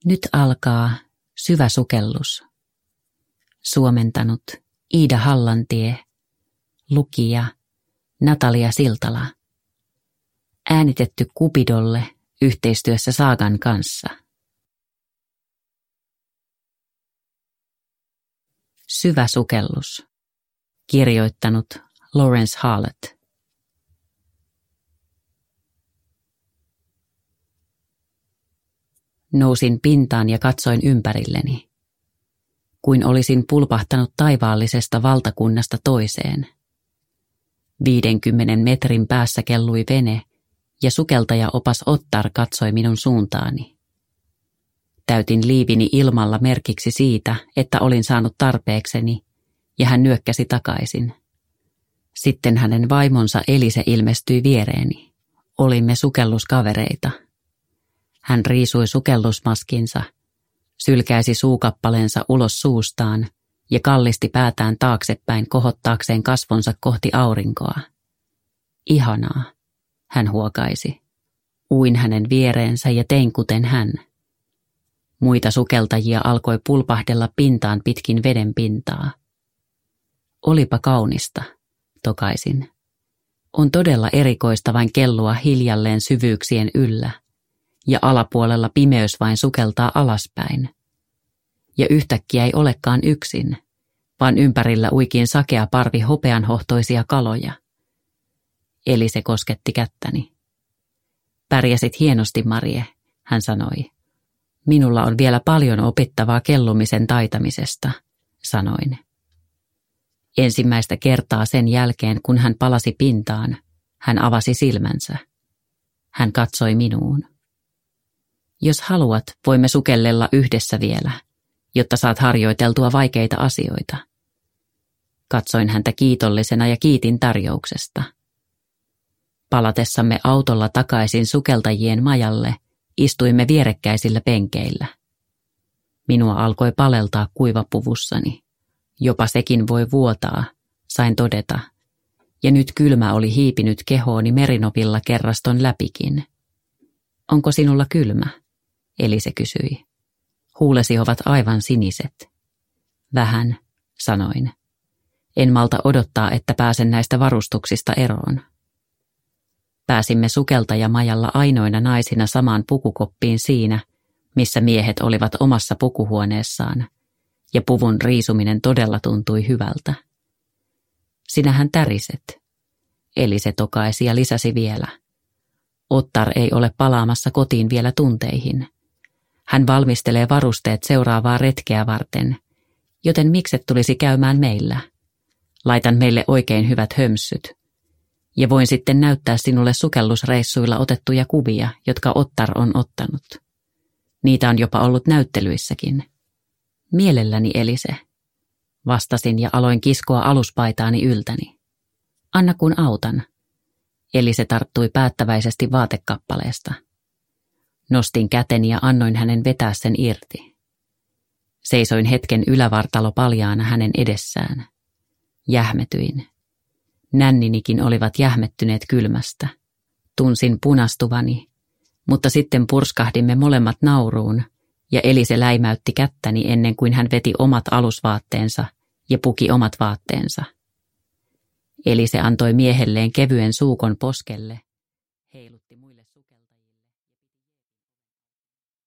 Nyt alkaa syvä sukellus. Suomentanut Iida Hallantie, lukija Natalia Siltala. Äänitetty Cupidolle yhteistyössä Saagan kanssa. Syvä sukellus. Kirjoittanut Lawrence Hallett. Nousin pintaan ja katsoin ympärilleni, kuin olisin pulpahtanut taivaallisesta valtakunnasta toiseen. 50 metrin päässä kellui vene ja sukeltajaopas Ottar katsoi minun suuntaani. Täytin liivini ilmalla merkiksi siitä, että olin saanut tarpeekseni, ja hän nyökkäsi takaisin. Sitten hänen vaimonsa Elise ilmestyi viereeni. Olimme sukelluskavereita. Hän riisui sukellusmaskinsa, sylkäisi suukappaleensa ulos suustaan ja kallisti päätään taaksepäin kohottaakseen kasvonsa kohti aurinkoa. Ihanaa, hän huokaisi. Uin hänen viereensä ja tein kuten hän. Muita sukeltajia alkoi pulpahdella pintaan pitkin veden pintaa. Olipa kaunista, tokaisin. On todella erikoista vain kellua hiljalleen syvyyksien yllä, ja alapuolella pimeys vain sukeltaa alaspäin. Ja yhtäkkiä ei olekaan yksin, vaan ympärillä uikin sakea parvi hopeanhohtoisia kaloja. Eli se kosketti kättäni. Pärjäsit hienosti, Marie, hän sanoi. Minulla on vielä paljon opittavaa kellumisen taitamisesta, sanoin. Ensimmäistä kertaa sen jälkeen, kun hän palasi pintaan, hän avasi silmänsä. Hän katsoi minuun. Jos haluat, voimme sukellella yhdessä vielä, jotta saat harjoiteltua vaikeita asioita. Katsoin häntä kiitollisena ja kiitin tarjouksesta. Palatessamme autolla takaisin sukeltajien majalle, istuimme vierekkäisillä penkeillä. Minua alkoi paleltaa kuivapuvussani. Jopa sekin voi vuotaa, sain todeta, ja nyt kylmä oli hiipinyt kehooni merinopilla kerraston läpikin. Onko sinulla kylmä? Elise kysyi. Huulesi ovat aivan siniset. Vähän, sanoin. En malta odottaa, että pääsen näistä varustuksista eroon. Pääsimme sukeltajamajalla ainoina naisina samaan pukukoppiin siinä, missä miehet olivat omassa pukuhuoneessaan, ja puvun riisuminen todella tuntui hyvältä. Sinähän täriset. Elise tokaisi ja lisäsi vielä. Ottar ei ole palaamassa kotiin vielä tunteihin. Hän valmistelee varusteet seuraavaa retkeä varten, joten mikset tulisi käymään meillä. Laitan meille oikein hyvät hömsyt. Ja voin sitten näyttää sinulle sukellusreissuilla otettuja kuvia, jotka Ottar on ottanut. Niitä on jopa ollut näyttelyissäkin. Mielelläni, Elise, vastasin ja aloin kiskoa aluspaitaani yltäni. Anna kun autan. Elise tarttui päättäväisesti vaatekappaleesta. Nostin käteni ja annoin hänen vetää sen irti. Seisoin hetken ylävartalo paljaana hänen edessään. Jähmetyin. Nänninikin olivat jähmettyneet kylmästä. Tunsin punastuvani, mutta sitten purskahdimme molemmat nauruun, ja Elise läimäytti kättäni ennen kuin hän veti omat alusvaatteensa ja puki omat vaatteensa. Elise antoi miehelleen kevyen suukon poskelle